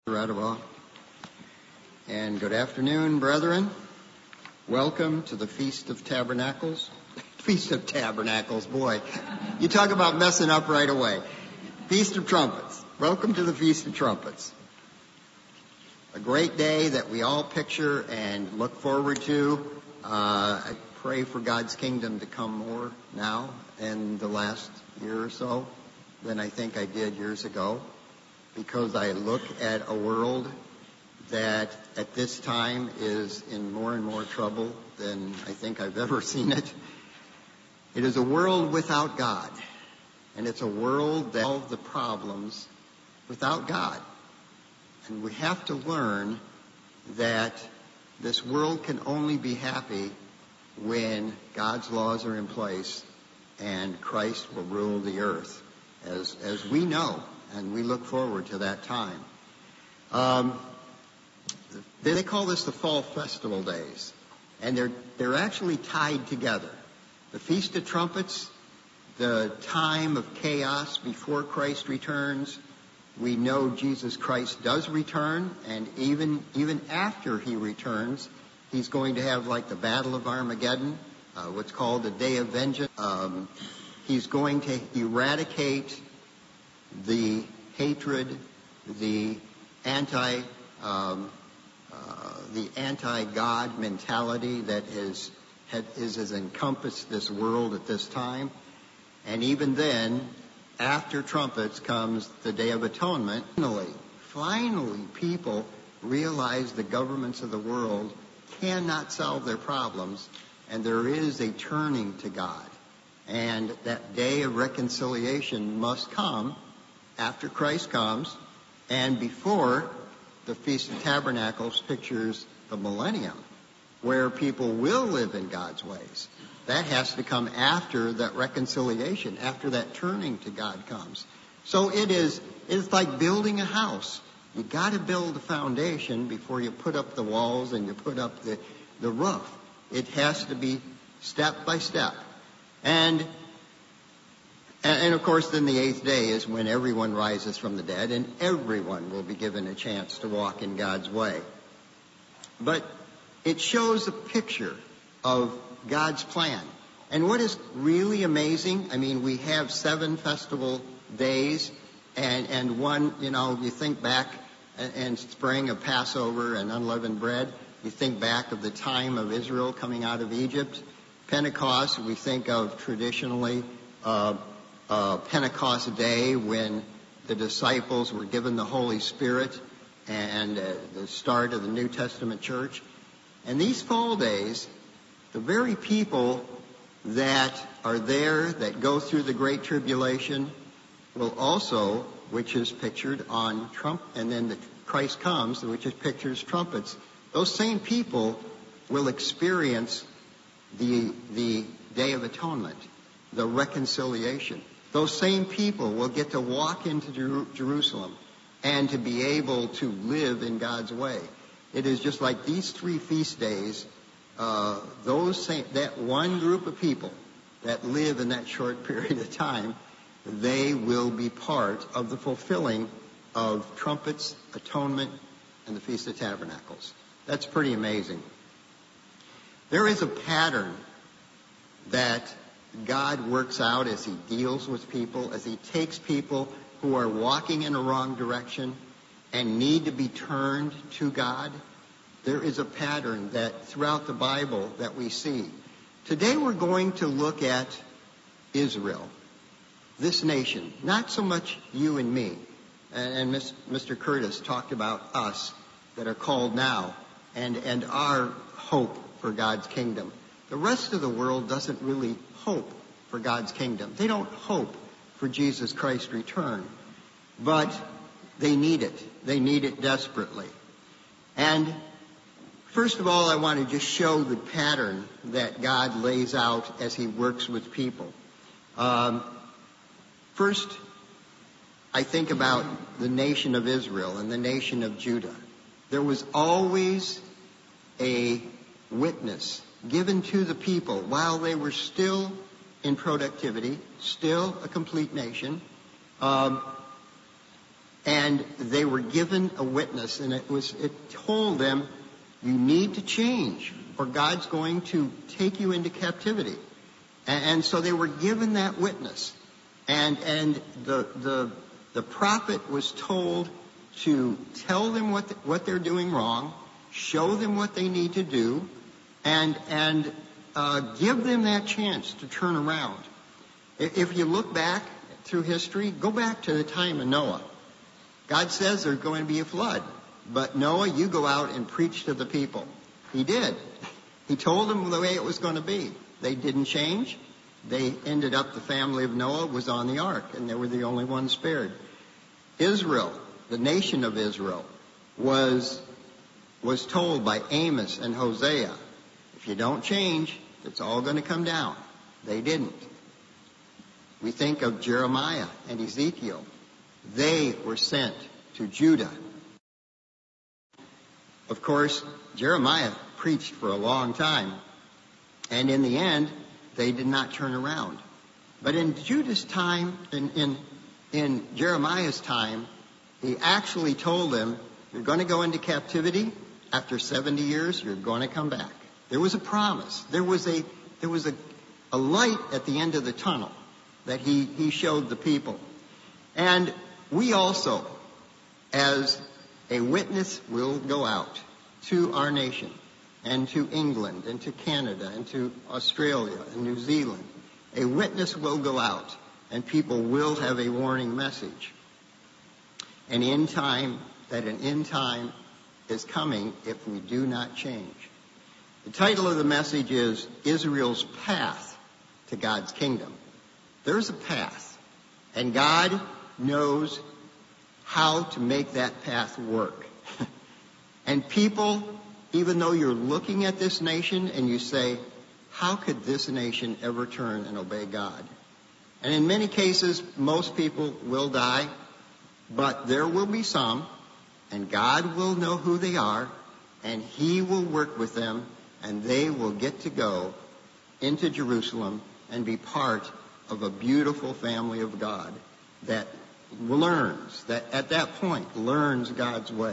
Radaba. And good afternoon, brethren. Welcome to the Feast of Tabernacles. Feast of Tabernacles, boy. You talk about messing up right away. Feast of Trumpets. Welcome to the Feast of Trumpets. A great day that we all picture and look forward to. I pray for God's kingdom to come more now in the last year or so than I think I did years ago, because I look at a world that at this time is in more and more trouble than I think I've ever seen it. It is a world without God, and it's a world that solves the problems without God. And we have to learn that this world can only be happy when God's laws are in place and Christ will rule the earth, as we know. And we look forward to that time. They call this the Fall Festival Days, and they're actually tied together. The Feast of Trumpets, the time of chaos before Christ returns. We know Jesus Christ does return, and even after he returns, he's going to have like the Battle of Armageddon, what's called the Day of Vengeance. He's going to eradicate the hatred, the anti-God mentality that has encompassed this world at this time. And even then, after trumpets comes the Day of Atonement. Finally, people realize the governments of the world cannot solve their problems, and there is a turning to God. And that day of reconciliation must come after Christ comes, and before the Feast of Tabernacles pictures the millennium, where people will live in God's ways. That has to come after that reconciliation, after that turning to God comes. So it's like building a house. You got to build the foundation before you put up the walls and you put up the roof. It has to be step by step. And of course, then the eighth day is when everyone rises from the dead, and everyone will be given a chance to walk in God's way. But it shows a picture of God's plan. And what is really amazing, we have 7 festival days, and one, you think back in spring of Passover and unleavened bread, you think back of the time of Israel coming out of Egypt. Pentecost, we think of traditionally Pentecost Day, when the disciples were given the Holy Spirit, and the start of the New Testament church. And these fall days, the very people that are there, that go through the Great Tribulation, will also, which is pictured on Trump, and then Christ comes, which is pictures trumpets. Those same people will experience the Day of Atonement, the reconciliation. Those same people will get to walk into Jerusalem and to be able to live in God's way. It is just like these 3 feast days, that one group of people that live in that short period of time, they will be part of the fulfilling of trumpets, atonement, and the Feast of Tabernacles. That's pretty amazing. There is a pattern that God works out as he deals with people, as he takes people who are walking in a wrong direction and need to be turned to God. There is a pattern that throughout the Bible that we see. Today we're going to look at Israel, this nation, not so much you and me. And Mr. Curtis talked about us that are called now and our hope for God's kingdom. The rest of the world doesn't really hope for God's kingdom. They don't hope for Jesus Christ's return, but they need it. They need it desperately. And first of all, I want to just show the pattern that God lays out as he works with people. First, I think about the nation of Israel and the nation of Judah. There was always a witness given to the people while they were still in productivity, still a complete nation. And they were given a witness, and it told them, you need to change, or God's going to take you into captivity. And so they were given that witness. And the prophet was told to tell them what they're doing wrong, show them what they need to do, and give them that chance to turn around. If you look back through history, go back to the time of Noah. God says there's going to be a flood. But Noah, you go out and preach to the people. He did. He told them the way it was going to be. They didn't change. They ended up, the family of Noah was on the ark, and they were the only ones spared. Israel, the nation of Israel, was told by Amos and Hosea, if you don't change, it's all going to come down. They didn't. We think of Jeremiah and Ezekiel. They were sent to Judah. Of course, Jeremiah preached for a long time, and in the end, they did not turn around. But in Judah's time, in Jeremiah's time, he actually told them, you're going to go into captivity. After 70 years, you're going to come back. There was a promise. There was a light at the end of the tunnel that he showed the people. And we also, as a witness, will go out to our nation and to England and to Canada and to Australia and New Zealand. A witness will go out, and people will have a warning message. An end time is coming if we do not change. The title of the message is Israel's Path to God's Kingdom. There's a path, and God knows how to make that path work. And people, even though you're looking at this nation and you say, how could this nation ever turn and obey God? And in many cases, most people will die, but there will be some, and God will know who they are, and He will work with them, and they will get to go into Jerusalem and be part of a beautiful family of God that at that point, learns God's way.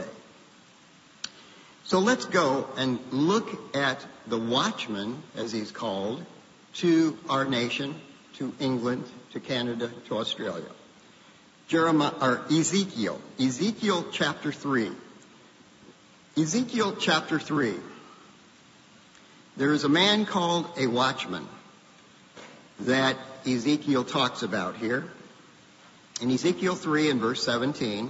So let's go and look at the watchman, as he's called, to our nation, to England, to Canada, to Australia. Ezekiel chapter 3. Ezekiel chapter 3. There is a man called a watchman that Ezekiel talks about here. In Ezekiel 3 and verse 17,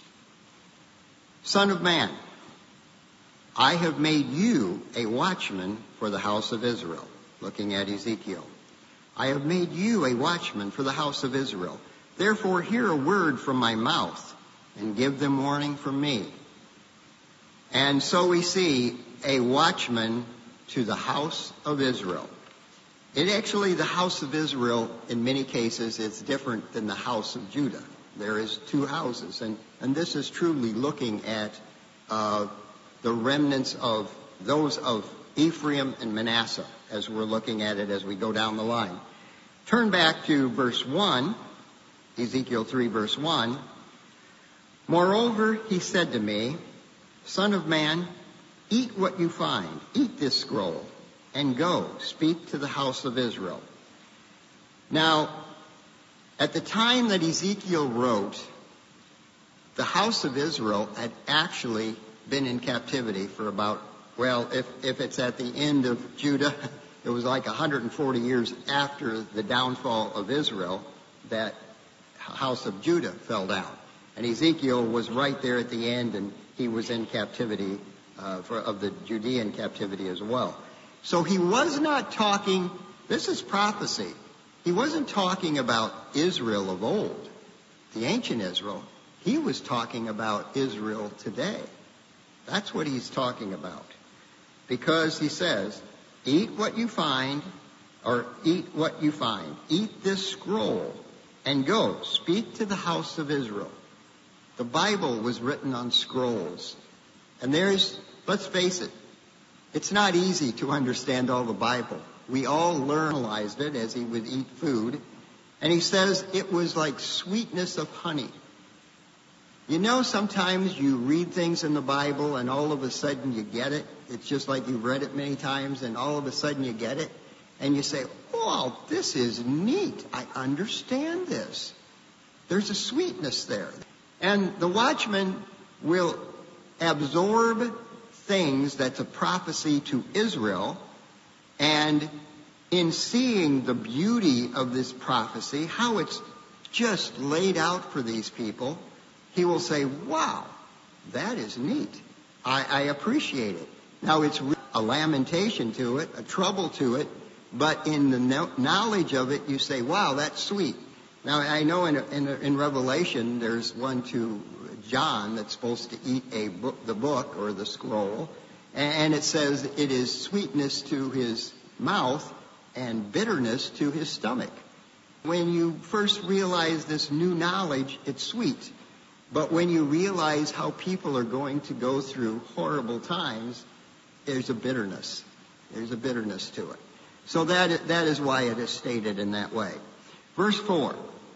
Son of man, I have made you a watchman for the house of Israel. Looking at Ezekiel. I have made you a watchman for the house of Israel. Therefore hear a word from my mouth and give them warning from me. And so we see a watchman to the house of Israel. The house of Israel, in many cases, is different than the house of Judah. There is two houses, and this is truly looking at the remnants of those of Ephraim and Manasseh, as we're looking at it as we go down the line. Turn back to verse 1, Ezekiel 3, verse 1. Moreover, he said to me, Son of man, eat what you find, eat this scroll, and go, speak to the house of Israel. Now, at the time that Ezekiel wrote, the house of Israel had actually been in captivity for about, if it's at the end of Judah, it was like 140 years after the downfall of Israel that house of Judah fell down. And Ezekiel was right there at the end, and he was in captivity of the Judean captivity as well. So he was not talking, this is prophecy. He wasn't talking about Israel of old, the ancient Israel. He was talking about Israel today. That's what he's talking about. Because he says, eat what you find, eat this scroll, and go, speak to the house of Israel. The Bible was written on scrolls. And let's face it, it's not easy to understand all the Bible. We all learned it as he would eat food. And he says it was like sweetness of honey. You know, sometimes you read things in the Bible and all of a sudden you get it. It's just like you've read it many times and all of a sudden you get it. And you say, oh, this is neat. I understand this. There's a sweetness there. And the watchman will absorb things that's a prophecy to Israel, and in seeing the beauty of this prophecy, how it's just laid out for these people, he will say, wow, that is neat. I appreciate it. Now, it's a lamentation to it, a trouble to it, but in the knowledge of it, you say, wow, that's sweet. Now, I know in Revelation, there's one to John that's supposed to eat the book or the scroll, and it says it is sweetness to his mouth and bitterness to his stomach. When you first realize this new knowledge, it's sweet. But when you realize how people are going to go through horrible times, there's a bitterness. There's a bitterness to it. So that is why it is stated in that way. Verse 4.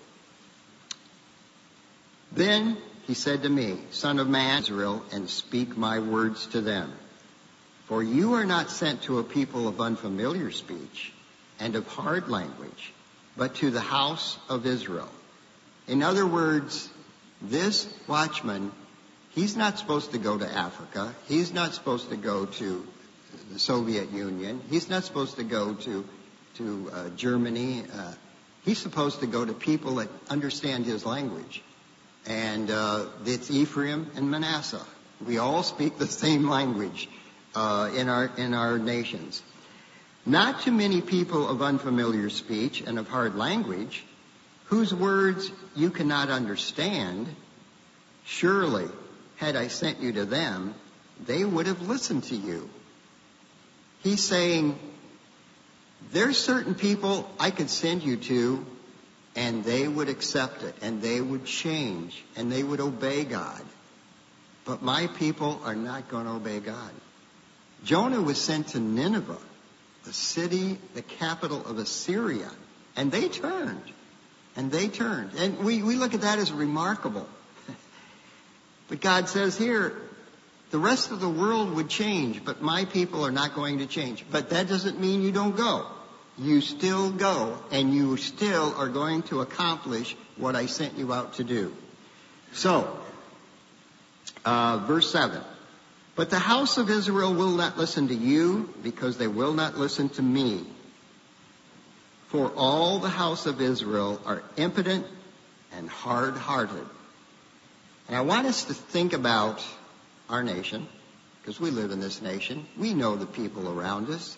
Then he said to me, Son of man, Israel, and speak my words to them. For you are not sent to a people of unfamiliar speech and of hard language, but to the house of Israel. In other words, this watchman, he's not supposed to go to Africa. He's not supposed to go to the Soviet Union. He's not supposed to go to Germany. He's supposed to go to people that understand his language. And it's Ephraim and Manasseh. We all speak the same language in our nations. Not to many people of unfamiliar speech and of hard language, whose words you cannot understand. Surely, had I sent you to them, they would have listened to you. He's saying, there's certain people I could send you to, and they would accept it, and they would change, and they would obey God. But my people are not going to obey God. Jonah was sent to Nineveh, the city, the capital of Assyria, and they turned. And they turned. And we look at that as remarkable. But God says here, the rest of the world would change, but my people are not going to change. But that doesn't mean you don't go. You still go, and you still are going to accomplish what I sent you out to do. So, verse 7. But the house of Israel will not listen to you, because they will not listen to me. For all the house of Israel are impotent and hard-hearted. And I want us to think about our nation, because we live in this nation. We know the people around us.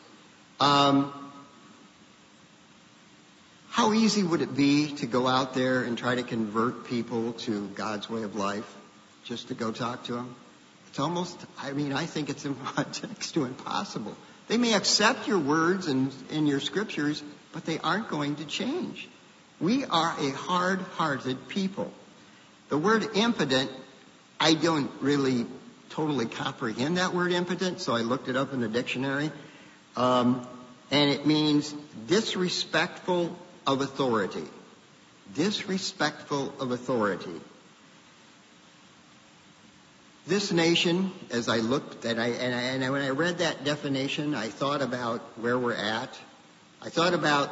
How easy would it be to go out there and try to convert people to God's way of life, just to go talk to them? It's almost, I think it's next to impossible. They may accept your words and your scriptures, but they aren't going to change. We are a hard-hearted people. The word impotent, I don't really totally comprehend that word impotent, so I looked it up in the dictionary. And it means disrespectful of authority. Disrespectful of authority. This nation, as I looked at, and when I read that definition, I thought about where we're at. I thought about,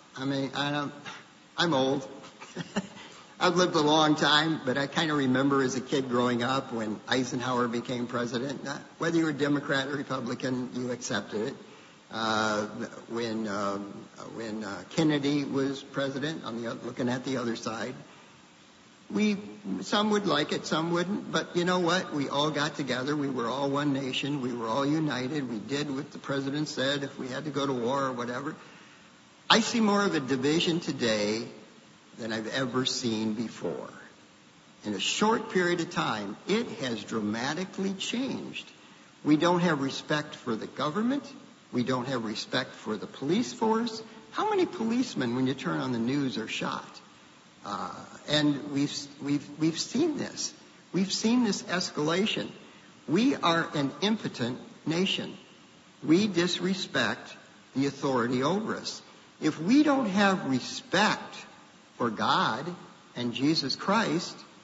I'm old. I've lived a long time, but I kind of remember as a kid growing up when Eisenhower became president. Whether you were Democrat or Republican, you accepted it. When Kennedy was president, looking at the other side, some would like it, some wouldn't. But you know what? We all got together. We were all one nation. We were all united. We did what the president said if we had to go to war or whatever. I see more of a division today than I've ever seen before. In a short period of time, it has dramatically changed. We don't have respect for the government. We don't have respect for the police force. How many policemen, when you turn on the news, are shot? And we've seen this. We've seen this escalation. We are an impotent nation. We disrespect the authority over us. If we don't have respect for God and Jesus Christ,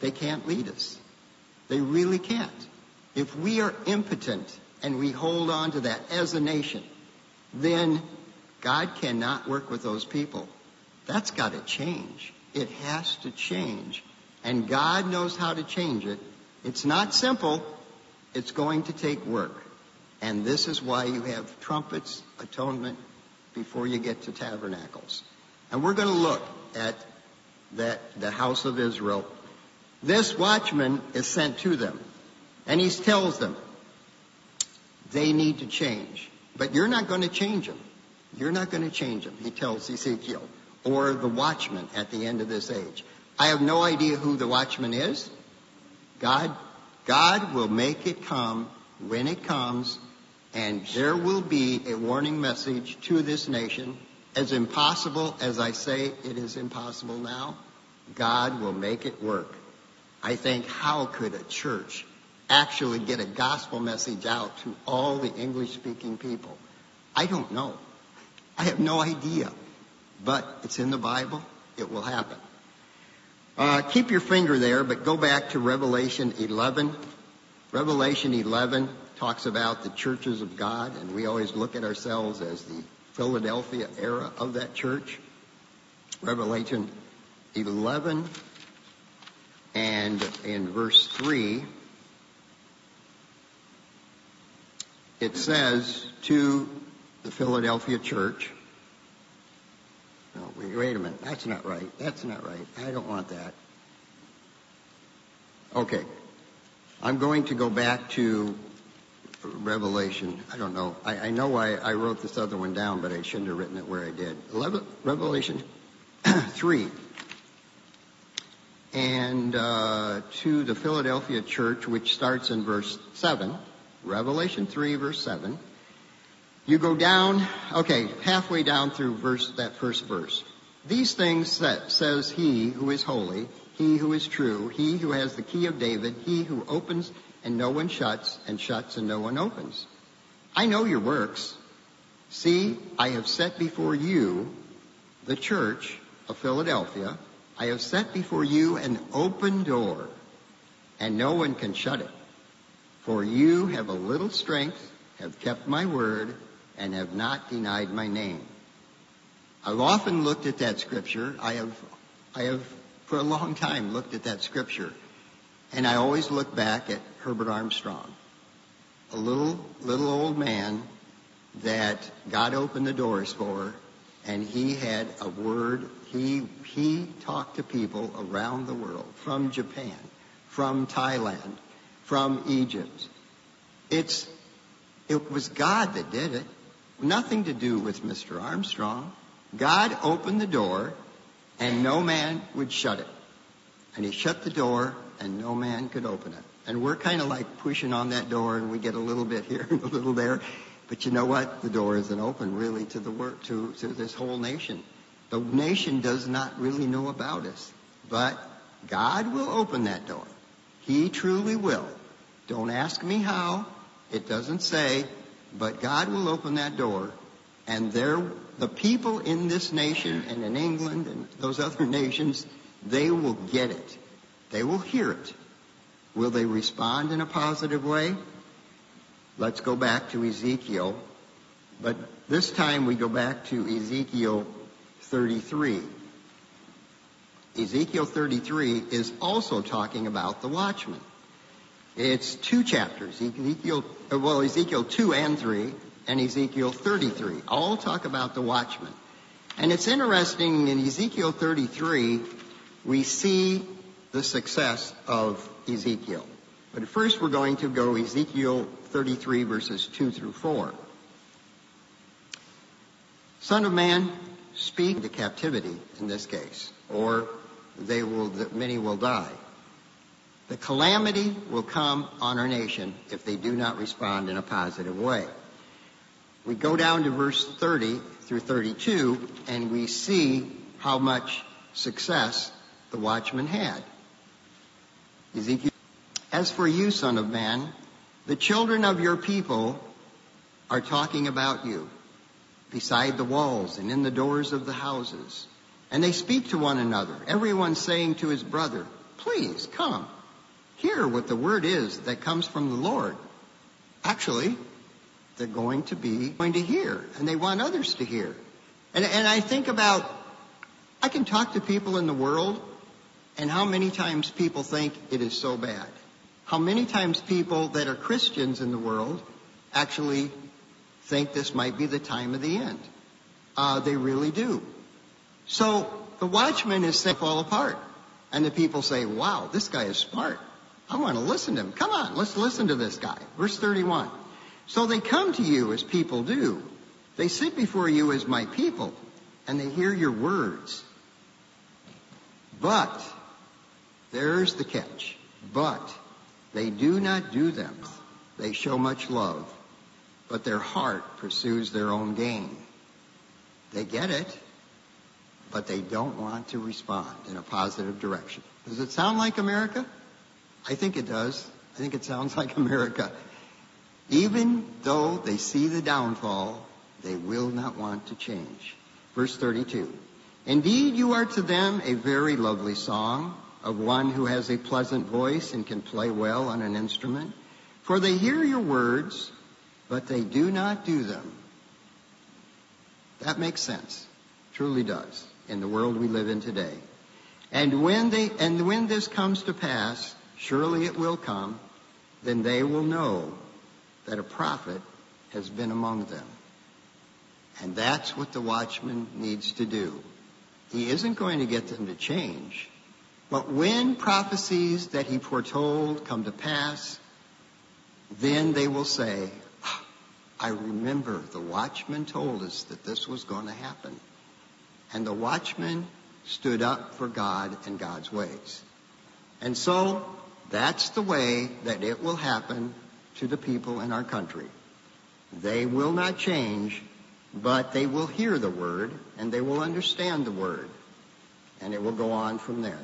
They can't lead us. They really can't. If we are impotent and we hold on to that as a nation, then God cannot work with those people. That's got to change. It has to change. And God knows how to change it. It's not simple. It's going to take work. And this is why you have trumpets, atonement, before you get to tabernacles. And we're going to look at the house of Israel. This watchman is sent to them. And he tells them they need to change. But you're not going to change them. You're not going to change them, he tells Ezekiel, or the watchman at the end of this age. I have no idea who the watchman is. God will make it come when it comes, and there will be a warning message to this nation. As impossible as I say it is impossible now, God will make it work. I think, how could a church actually get a gospel message out to all the English-speaking people? I don't know. I have no idea. But it's in the Bible. It will happen. Keep your finger there, but go back to Revelation 11. Revelation 11 talks about the churches of God, and we always look at ourselves as the Philadelphia era of that church. Revelation 11 and in verse 3, it says to the Philadelphia church, no, wait a minute, that's not right, I don't want that. Okay, I'm going to go back to Revelation. I don't know. I know I wrote this other one down, but I shouldn't have written it where I did. Revelation 3. And to the Philadelphia church, which starts in verse 7. Revelation 3, verse 7. You go down, halfway down through that first verse. These things says he who is holy, he who is true, he who has the key of David, he who opens and no one shuts, and shuts and no one opens. I know your works. See, I have set before you, the church of Philadelphia, I have set before you an open door, and no one can shut it. For you have a little strength, have kept my word, and have not denied my name. I've often looked at that scripture. I have for a long time looked at that scripture. And I always look back at Herbert Armstrong, a little old man that God opened the doors for, and he had a word. He talked to people around the world, from Japan, from Thailand, from Egypt. It was God that did it. Nothing to do with Mr. Armstrong. God opened the door, and no man would shut it. And he shut the door, and no man could open it. And we're kind of like pushing on that door, and we get a little bit here and a little there. But you know what? The door isn't open really to the work, to this whole nation. The nation does not really know about us. But God will open that door. He truly will. Don't ask me how. It doesn't say. But God will open that door. And the people in this nation and in England and those other nations, they will get it. They will hear it. Will they respond in a positive way? Let's go back to Ezekiel. But this time we go back to Ezekiel 33. Ezekiel 33 is also talking about the watchman. It's 2 chapters, Ezekiel 2 and 3, and Ezekiel 33, all talk about the watchman. And it's interesting, in Ezekiel 33, we see the success of Ezekiel. But first we're going to go Ezekiel 33, verses 2 through 4. Son of man, speak to captivity in this case, or many will die. The calamity will come on our nation if they do not respond in a positive way. We go down to verse 30 through 32, and we see how much success the watchman had. Ezekiel, as for you, son of man, the children of your people are talking about you beside the walls and in the doors of the houses. And they speak to one another, everyone saying to his brother, please come. Hear what the word is that comes from the Lord. Actually, they're going to hear, and they want others to hear. And I think about, I can talk to people in the world, and how many times people think it is so bad. How many times people that are Christians in the world actually think this might be the time of the end. They really do. So the watchman is saying fall apart. And the people say, wow, this guy is smart. I want to listen to him. Come on, let's listen to this guy. Verse 31. So they come to you as people do. They sit before you as my people, and they hear your words. But, there's the catch, but they do not do them. They show much love, but their heart pursues their own gain. They get it, but they don't want to respond in a positive direction. Does it sound like America? I think it does. I think it sounds like America. Even though they see the downfall, they will not want to change. Verse 32. Indeed, you are to them a very lovely song of one who has a pleasant voice and can play well on an instrument. For they hear your words, but they do not do them. That makes sense. Truly does. In the world we live in today. And when this comes to pass, surely it will come, then they will know that a prophet has been among them. And that's what the watchman needs to do. He isn't going to get them to change. But when prophecies that he foretold come to pass, then they will say, I remember the watchman told us that this was going to happen. And the watchman stood up for God and God's ways. And so that's the way that it will happen to the people in our country. They will not change, but they will hear the word and they will understand the word. And it will go on from there.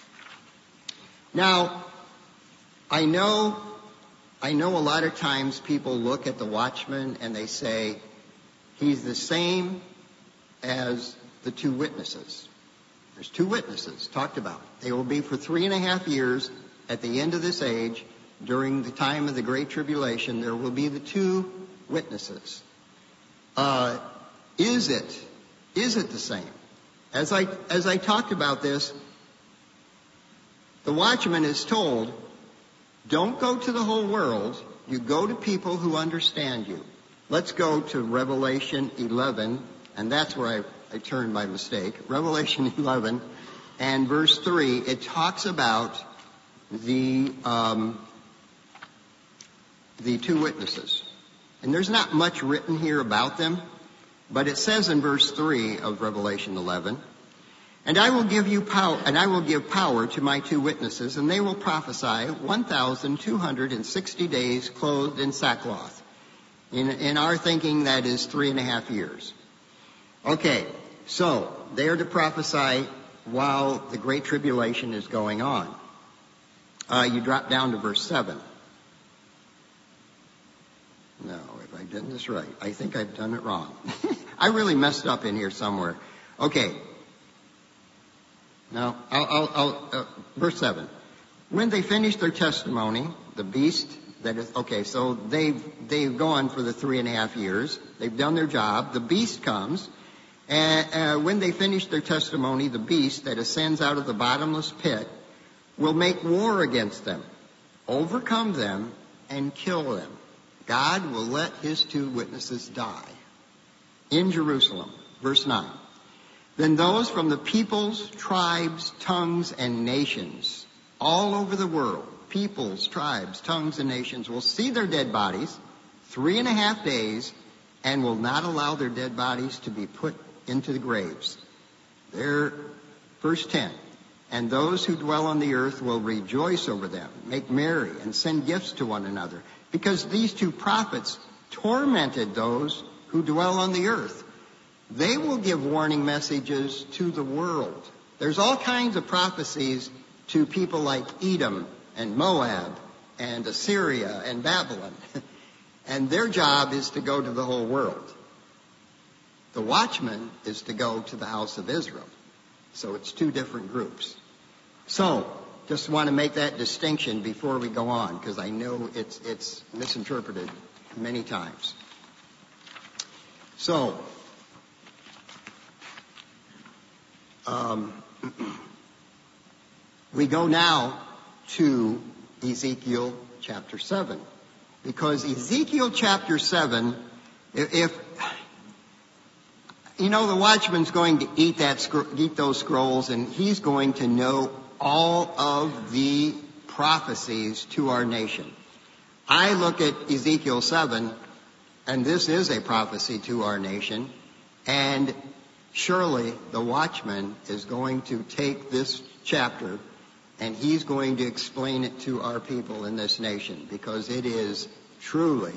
Now, I know a lot of times people look at the watchman and they say, he's the same as the two witnesses. There's two witnesses talked about. They will be for 3.5 years at the end of this age. During the time of the Great Tribulation, there will be the two witnesses. Is it the same? As I talked about this, the watchman is told, don't go to the whole world. You go to people who understand you. Let's go to Revelation 11, and that's where I turned by mistake. Revelation 11 and verse 3, it talks about the two witnesses. And there's not much written here about them, but it says in verse 3 of Revelation 11, and I will give power to my two witnesses, and they will prophesy 1,260 days clothed in sackcloth. In our thinking, that is 3.5 years. Okay, so they are to prophesy while the Great Tribulation is going on. You drop down to verse 7. No, if I did this right, I think I've done it wrong. I really messed up in here somewhere. Okay. Now, verse 7. When they finish their testimony, the beast that is, okay, so they've gone for the 3.5 years. They've done their job. The beast comes. And when they finish their testimony, the beast that ascends out of the bottomless pit will make war against them, overcome them, and kill them. God will let his two witnesses die in Jerusalem. Verse 9. Then those from the peoples, tribes, tongues, and nations all over the world, peoples, tribes, tongues, and nations, will see their dead bodies 3.5 days and will not allow their dead bodies to be put into the graves. There, verse 10. And those who dwell on the earth will rejoice over them, make merry, and send gifts to one another, because these two prophets tormented those who dwell on the earth. They will give warning messages to the world. There's all kinds of prophecies to people like Edom and Moab and Assyria and Babylon. And their job is to go to the whole world. The watchman is to go to the house of Israel. So it's two different groups. So just want to make that distinction before we go on, because I know it's misinterpreted many times. So, we go now to Ezekiel chapter 7. Because Ezekiel chapter 7, if you know, the watchman's going to eat those scrolls, and he's going to know all of the prophecies to our nation. I look at Ezekiel 7, and this is a prophecy to our nation, and surely the watchman is going to take this chapter and he's going to explain it to our people in this nation, because it is truly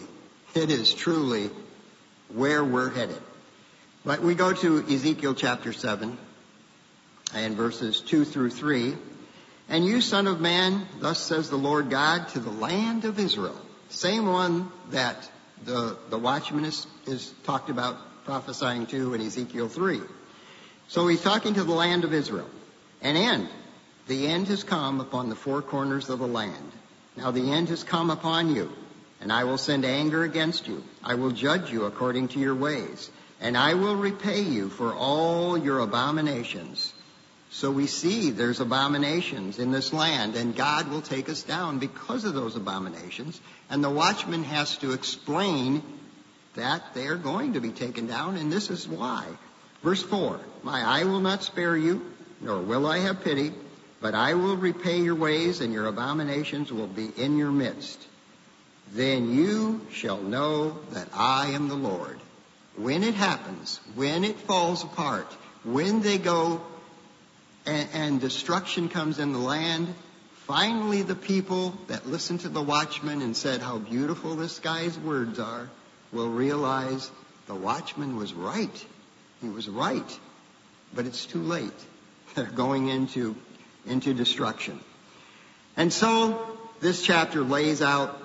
where we're headed. But we go to Ezekiel chapter 7 and verses 2 through 3. And you, son of man, thus says the Lord God to the land of Israel. Same one that the watchman is talked about prophesying to in Ezekiel 3. So he's talking to the land of Israel. The end has come upon the four corners of the land. Now the end has come upon you, and I will send anger against you. I will judge you according to your ways, and I will repay you for all your abominations. So we see there's abominations in this land, and God will take us down because of those abominations. And the watchman has to explain that they are going to be taken down, and this is why. Verse 4, my eye will not spare you, nor will I have pity, but I will repay your ways, and your abominations will be in your midst. Then you shall know that I am the Lord. When it happens, when it falls apart, when they go and destruction comes in the land, finally the people that listened to the watchman and said how beautiful this guy's words are will realize the watchman was right. He was right. But it's too late. They're going into destruction. And so this chapter lays out,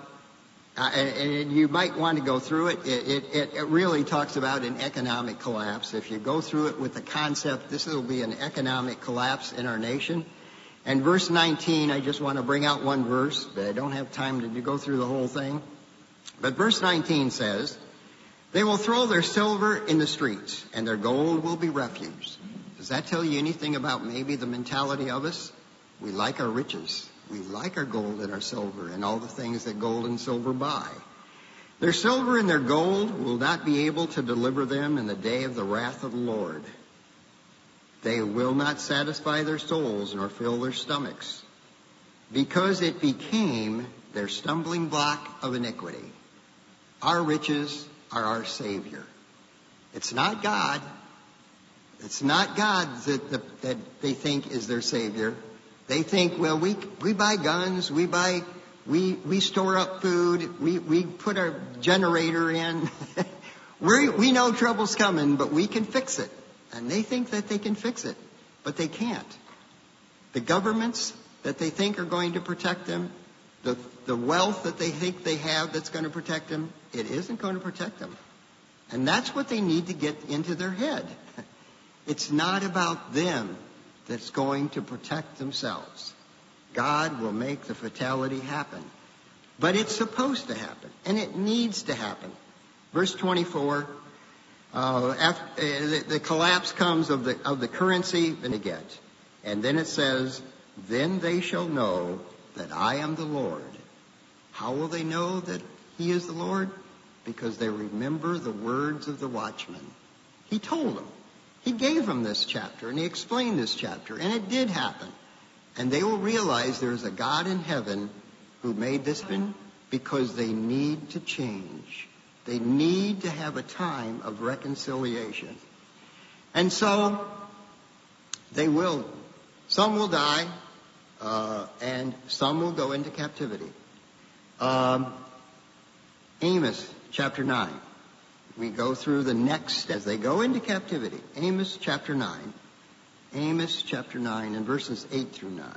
and you might want to go through it. It really talks about an economic collapse. If you go through it with the concept, this will be an economic collapse in our nation. And verse 19, I just want to bring out one verse, but I don't have time to go through the whole thing. But verse 19 says, they will throw their silver in the streets, and their gold will be refuse. Does that tell you anything about maybe the mentality of us? We like our riches. We like our gold and our silver and all the things that gold and silver buy. Their silver and their gold will not be able to deliver them in the day of the wrath of the Lord. They will not satisfy their souls nor fill their stomachs, because it became their stumbling block of iniquity. Our riches are our Savior. It's not God. It's not God that they think is their Savior. They think, well, we buy guns, we store up food, we put our generator in. We know trouble's coming, but we can fix it. And they think that they can fix it, but they can't. The governments that they think are going to protect them, the wealth that they think they have that's going to protect them, it isn't going to protect them. And that's what they need to get into their head. It's not about them that's going to protect themselves. God will make the fatality happen. But it's supposed to happen, and it needs to happen. Verse 24, the collapse comes of the currency that they get. And then it says, then they shall know that I am the Lord. How will they know that he is the Lord? Because they remember the words of the watchman. He told them. He gave them this chapter, and he explained this chapter, and it did happen. And they will realize there's a God in heaven who made this happen, because they need to change. They need to have a time of reconciliation. And so they will. Some will die, and some will go into captivity. Amos chapter 9. We go through the next as they go into captivity. Amos chapter 9. Amos chapter 9 and verses 8 through 9.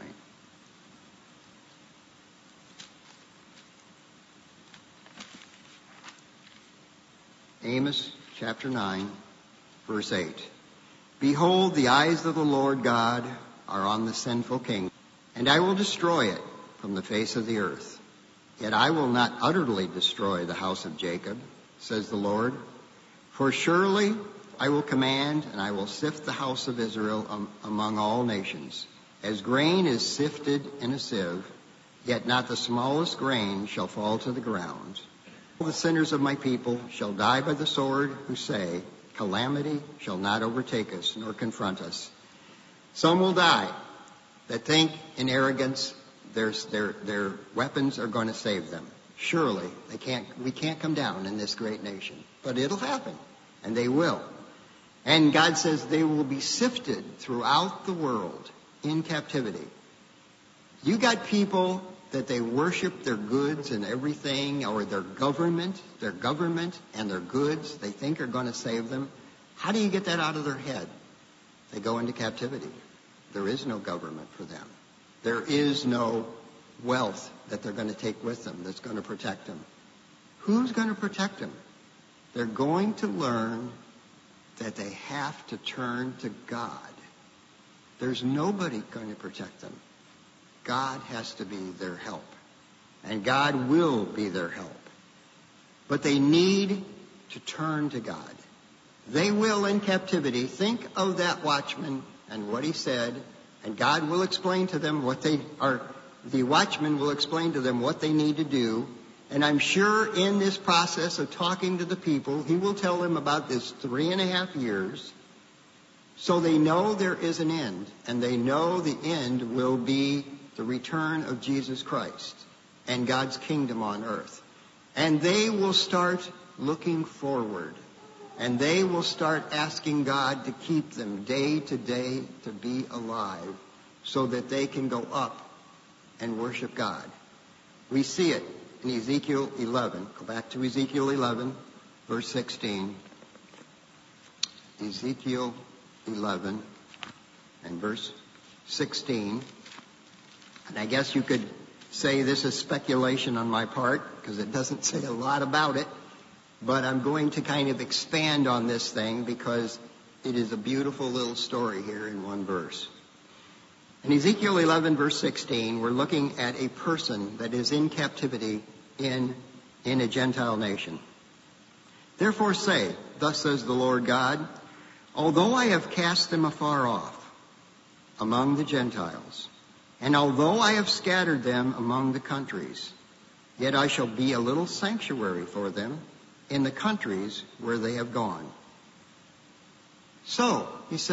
Amos chapter 9, verse 8. Behold, the eyes of the Lord God are on the sinful king, and I will destroy it from the face of the earth. Yet I will not utterly destroy the house of Jacob, says the Lord. For surely I will command, and I will sift the house of Israel among all nations. As grain is sifted in a sieve, yet not the smallest grain shall fall to the ground. All the sinners of my people shall die by the sword, who say, calamity shall not overtake us, nor confront us. Some will die that think in arrogance their weapons are going to save them. Surely we can't come down in this great nation. But it'll happen, and they will. And God says they will be sifted throughout the world in captivity. You got people that they worship their goods and everything, or their government and their goods they think are going to save them. How do you get that out of their head? They go into captivity. There is no government for them. There is no wealth that they're going to take with them that's going to protect them. Who's going to protect them? They're going to learn that they have to turn to God. There's nobody going to protect them. God has to be their help. And God will be their help. But they need to turn to God. They will, in captivity, think of that watchman and what he said, and God will explain to them the watchman will explain to them what they need to do. And I'm sure in this process of talking to the people, he will tell them about this 3.5 years, so they know there is an end, and they know the end will be the return of Jesus Christ and God's kingdom on earth. And they will start looking forward, and they will start asking God to keep them day to day to be alive so that they can go up and worship God. We see it in Ezekiel 11. Go back to Ezekiel 11, verse 16. Ezekiel 11 and verse 16. And I guess you could say this is speculation on my part because it doesn't say a lot about it. But I'm going to kind of expand on this thing because it is a beautiful little story here in one verse. In Ezekiel 11, verse 16, we're looking at a person that is in captivity in a Gentile nation. Therefore say, thus says the Lord God, although I have cast them afar off among the Gentiles, and although I have scattered them among the countries, yet I shall be a little sanctuary for them in the countries where they have gone. So,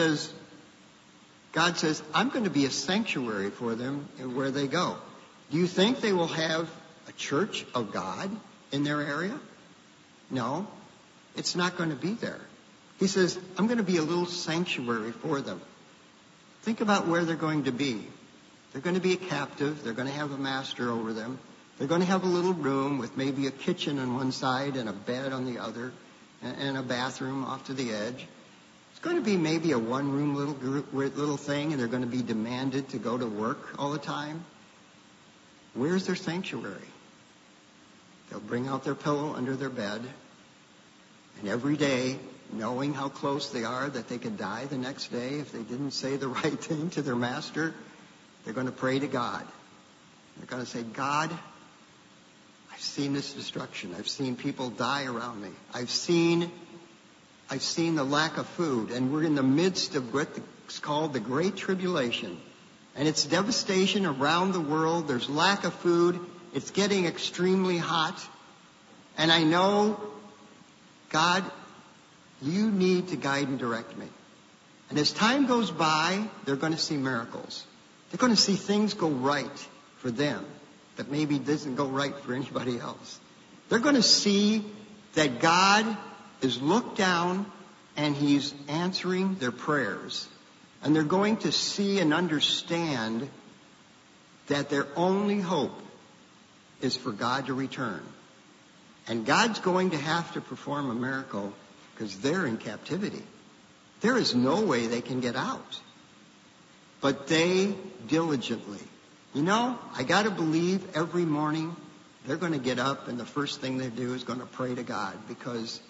God says, I'm going to be a sanctuary for them where they go. Do you think they will have a church of God in their area? No, it's not going to be there. He says, I'm going to be a little sanctuary for them. Think about where they're going to be. They're going to be a captive. They're going to have a master over them. They're going to have a little room with maybe a kitchen on one side and a bed on the other and a bathroom off to the edge. It's going to be maybe a one-room little thing, and they're going to be demanded to go to work all the time. Where's their sanctuary? They'll bring out their pillow under their bed, and every day, knowing how close they are that they could die the next day if they didn't say the right thing to their master, they're going to pray to God. They're going to say, God, I've seen this destruction. I've seen people die around me. I've seen the lack of food, and we're in the midst of what's called the Great Tribulation. And it's devastation around the world. There's lack of food. It's getting extremely hot. And I know, God, you need to guide and direct me. And as time goes by, they're going to see miracles. They're going to see things go right for them that maybe doesn't go right for anybody else. They're going to see that God is looked down and he's answering their prayers. And they're going to see and understand that their only hope is for God to return. And God's going to have to perform a miracle because they're in captivity. There is no way they can get out. But they diligently. I got to believe every morning they're going to get up and the first thing they do is going to pray to God because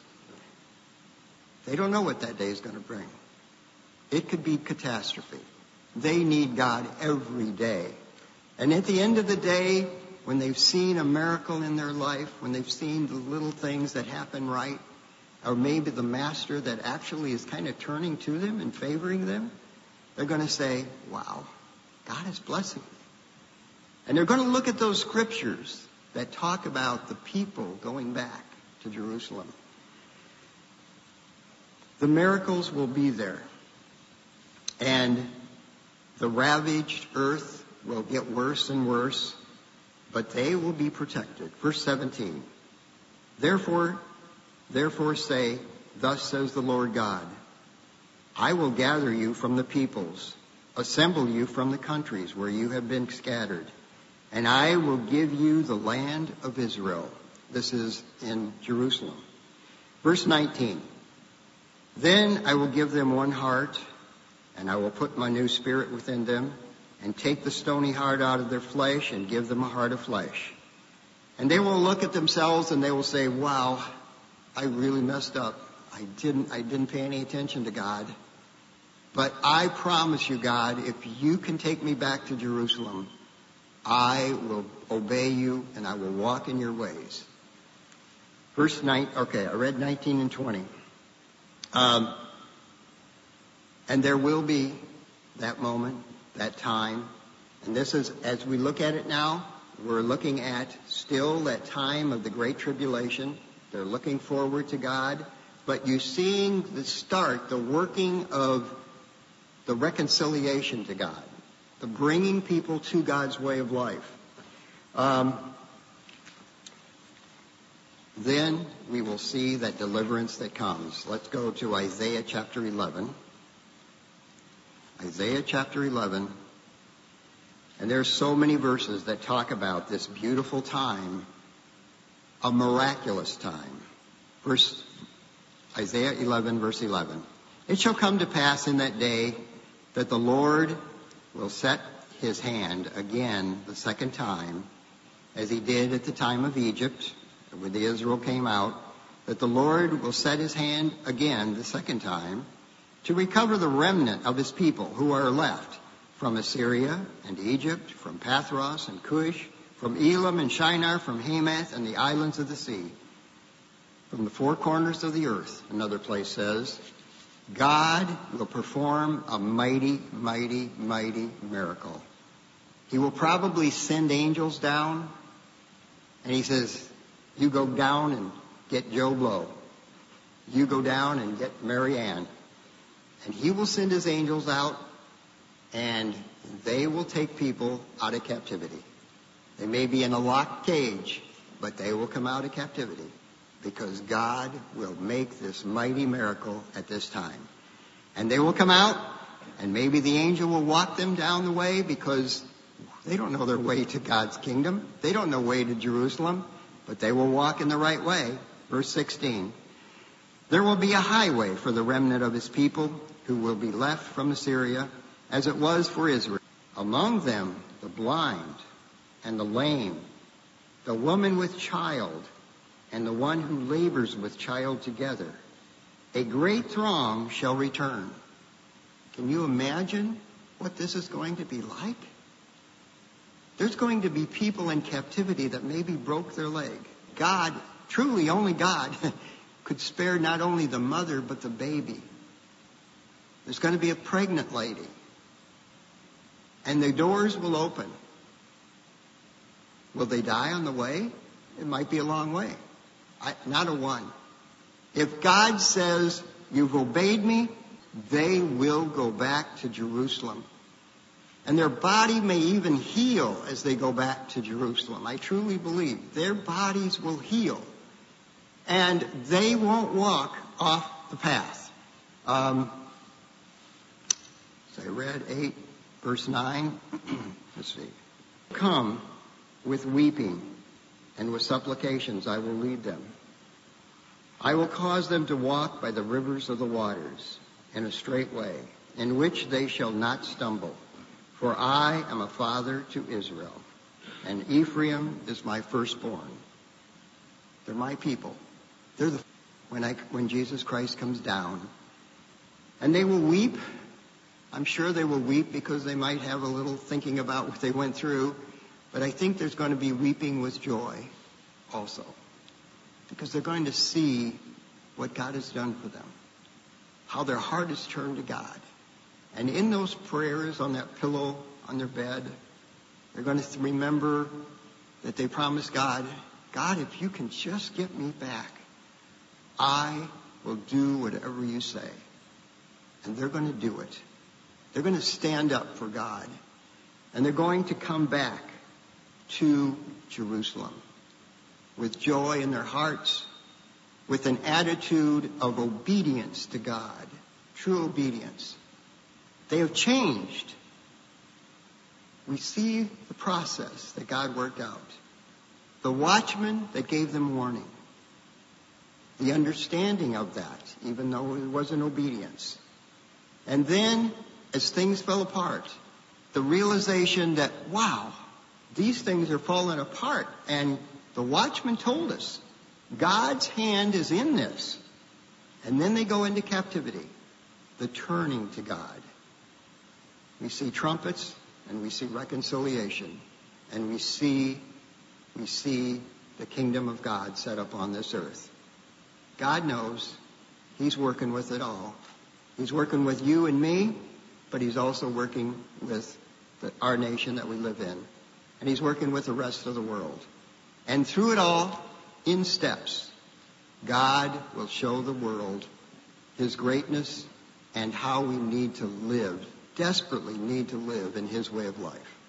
they don't know what that day is going to bring. It could be catastrophe. They need God every day. And at the end of the day, when they've seen a miracle in their life, when they've seen the little things that happen right, or maybe the master that actually is kind of turning to them and favoring them, they're going to say, wow, God is blessing me. And they're going to look at those scriptures that talk about the people going back to Jerusalem. The miracles will be there. And the ravaged earth will get worse and worse, but they will be protected. Verse 17. Therefore say, thus says the Lord God, I will gather you from the peoples, assemble you from the countries where you have been scattered, and I will give you the land of Israel. This is in Jerusalem. Verse 19. Then I will give them one heart, and I will put my new spirit within them, and take the stony heart out of their flesh and give them a heart of flesh. And they will look at themselves and they will say, wow, I really messed up. I didn't pay any attention to God. But I promise you, God, if you can take me back to Jerusalem, I will obey you and I will walk in your ways. Verse 9, okay, I read 19 and 20. And there will be that moment, that time. And this is, as we look at it now, we're looking at still that time of the Great Tribulation. They're looking forward to God. But you're seeing the start, the working of the reconciliation to God, the bringing people to God's way of life. Then we will see that deliverance that comes. Let's go to Isaiah chapter 11. Isaiah chapter 11. And there's so many verses that talk about this beautiful time, a miraculous time. Isaiah 11, verse 11. It shall come to pass in that day that the Lord will set his hand again the second time, as he did at the time of Egypt, when the Israel came out, that the Lord will set his hand again the second time to recover the remnant of his people who are left from Assyria and Egypt, from Pathros and Cush, from Elam and Shinar, from Hamath and the islands of the sea, from the four corners of the earth. Another place says, God will perform a mighty, mighty, mighty miracle. He will probably send angels down, and he says, you go down and get Joe Blow. You go down and get Mary Ann. And he will send his angels out, and they will take people out of captivity. They may be in a locked cage, but they will come out of captivity, because God will make this mighty miracle at this time. And they will come out, and maybe the angel will walk them down the way, because they don't know their way to God's kingdom. They don't know the way to Jerusalem, but they will walk in the right way. Verse 16. There will be a highway for the remnant of his people who will be left from Assyria, as it was for Israel. Among them, the blind and the lame, the woman with child, and the one who labors with child together. A great throng shall return. Can you imagine what this is going to be like? There's going to be people in captivity that maybe broke their leg. God, truly only God, could spare not only the mother, but the baby. There's going to be a pregnant lady. And the doors will open. Will they die on the way? It might be a long way. Not a one. If God says, you've obeyed me, they will go back to Jerusalem. And their body may even heal as they go back to Jerusalem. I truly believe their bodies will heal. And they won't walk off the path. So I read 8, verse 9. Let's see. Come with weeping and with supplications I will lead them. I will cause them to walk by the rivers of the waters in a straight way, in which they shall not stumble. For I am a father to Israel, and Ephraim is my firstborn. They're my people. They're when Jesus Christ comes down. And they will weep. I'm sure they will weep because they might have a little thinking about what they went through. But I think there's going to be weeping with joy also, because they're going to see what God has done for them, how their heart is turned to God. And in those prayers on that pillow on their bed, they're going to remember that they promised God, God, if you can just get me back, I will do whatever you say. And they're going to do it. They're going to stand up for God. And they're going to come back to Jerusalem with joy in their hearts, with an attitude of obedience to God, true obedience. They have changed. We see the process that God worked out. The watchman that gave them warning. The understanding of that, even though it wasn't obedience. And then, as things fell apart, the realization that, wow, these things are falling apart. And the watchman told us, God's hand is in this. And then they go into captivity. The turning to God. We see trumpets, and we see reconciliation, and we see the kingdom of God set up on this earth. God knows He's working with it all. He's working with you and me, but He's also working with our nation that we live in. And He's working with the rest of the world. And through it all, in steps, God will show the world His greatness and how we need to live, desperately need to live in His way of life.